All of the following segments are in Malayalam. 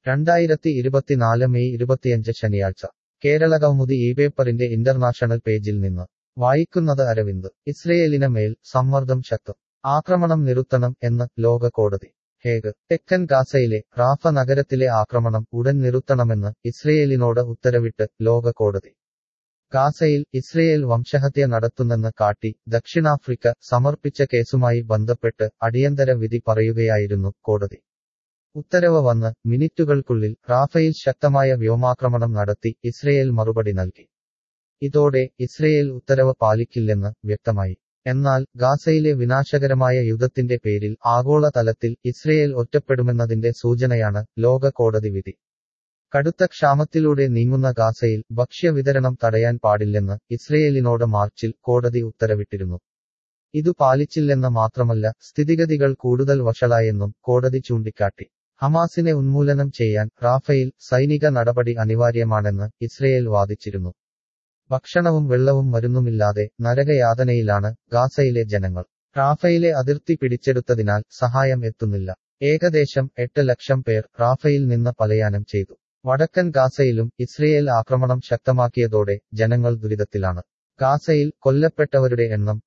2024 മെയ് 25 ശനിയാഴ്ച കേരളകൗമുദി പേപ്പറിന്റെ ഇന്റർനാഷണൽ പേജിൽ നിന്ന് വായിക്കുന്നത് അരവിന്ദ്. ഇസ്രയേലിന് മേൽ സമ്മർദ്ദം ശക്തം. ആക്രമണം നിർത്തണം എന്ന് ലോക കോടതി. ഹേഗ്. തെക്കൻ ഗാസയിലെ റാഫ നഗരത്തിലെ ആക്രമണം ഉടൻ നിർത്തണമെന്ന് ഇസ്രയേലിനോട് ഉത്തരവിട്ട് ലോക കോടതി. ഗാസയിൽ ഇസ്രയേൽ വംശഹത്യ നടത്തുന്നെന്ന് കാട്ടി ദക്ഷിണാഫ്രിക്ക സമർപ്പിച്ച കേസുമായി ബന്ധപ്പെട്ട് അടിയന്തര വിധി പറയുകയായിരുന്നു കോടതി. ഉത്തരവ് വന്ന് മിനിറ്റുകൾക്കുള്ളിൽ റാഫയിൽ ശക്തമായ വ്യോമാക്രമണം നടത്തി ഇസ്രയേൽ മറുപടി നൽകി. ഇതോടെ ഇസ്രയേൽ ഉത്തരവ് പാലിക്കില്ലെന്ന് വ്യക്തമായി. എന്നാൽ ഗാസയിലെ വിനാശകരമായ യുദ്ധത്തിന്റെ പേരിൽ ആഗോള തലത്തിൽ ഇസ്രയേൽ ഒറ്റപ്പെടുമെന്നതിന്റെ സൂചനയാണ് ലോക കോടതി വിധി. കടുത്ത ക്ഷാമത്തിലൂടെ നീങ്ങുന്ന ഗാസയിൽ ഭക്ഷ്യവിതരണം തടയാൻ പാടില്ലെന്ന് ഇസ്രയേലിനോട് മാർച്ചിൽ കോടതി ഉത്തരവിട്ടിരുന്നു. ഇതു പാലിച്ചില്ലെന്ന് മാത്രമല്ല, സ്ഥിതിഗതികൾ കൂടുതൽ വഷളായെന്നും കോടതി ചൂണ്ടിക്കാട്ടി. ഹമാസിനെ ഉന്മൂലനം ചെയ്യാൻ റാഫയിൽ സൈനിക നടപടി അനിവാര്യമാണെന്ന് ഇസ്രയേൽ വാദിച്ചിരുന്നു. ഭക്ഷണവും വെള്ളവും മരുന്നുമില്ലാതെ നരകയാതനയിലാണ് ഗാസയിലെ ജനങ്ങൾ. റാഫയിലെ അതിർത്തി പിടിച്ചെടുത്തതിനാൽ സഹായം എത്തുന്നില്ല. ഏകദേശം 8 ലക്ഷം പേർ റാഫയിൽ നിന്ന് പലായനം ചെയ്തു. വടക്കൻ ഗാസയിലും ഇസ്രയേൽ ആക്രമണം ശക്തമാക്കിയതോടെ ജനങ്ങൾ ദുരിതത്തിലാണ്. ഗാസയിൽ കൊല്ലപ്പെട്ടവരുടെ എണ്ണം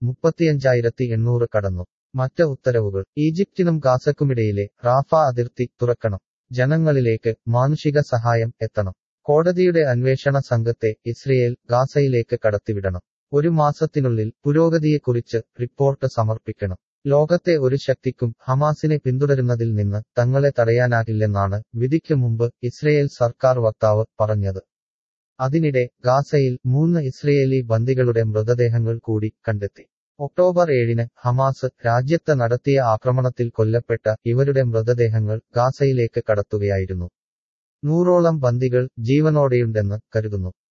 35,800 കടന്നു. മറ്റ് ഉത്തരവുകൾ. ഈജിപ്തിനും ഗാസക്കുമിടയിലെ റാഫ അതിർത്തി തുറക്കണം. ജനങ്ങളിലേക്ക് മാനുഷിക സഹായം എത്തണം. കോടതിയുടെ അന്വേഷണ സംഘത്തെ ഇസ്രയേൽ ഗാസയിലേക്ക് കടത്തിവിടണം. 1 മാസത്തിനുള്ളിൽ പുരോഗതിയെക്കുറിച്ച് റിപ്പോർട്ട് സമർപ്പിക്കണം. ലോകത്തെ ഒരു ശക്തിക്കും ഹമാസിനെ പിന്തുടരുന്നതിൽ നിന്ന് തങ്ങളെ തടയാനാകില്ലെന്നാണ് വിധിക്ക് മുമ്പ് ഇസ്രയേൽ സർക്കാർ വക്താവ് പറഞ്ഞത്. അതിനിടെ ഗാസയിൽ 3 ഇസ്രയേലി ബന്ദികളുടെ മൃതദേഹങ്ങൾ കൂടി കണ്ടെത്തി. ഒക്ടോബർ 7 ഹമാസ് രാജ്യത്ത് നടത്തിയ ആക്രമണത്തിൽ കൊല്ലപ്പെട്ട ഇവരുടെ മൃതദേഹങ്ങൾ ഗാസയിലേക്ക് കടത്തുകയായിരുന്നു. 100ഓളം ബന്ദികൾ ജീവനോടെയുണ്ടെന്ന് കരുതുന്നു.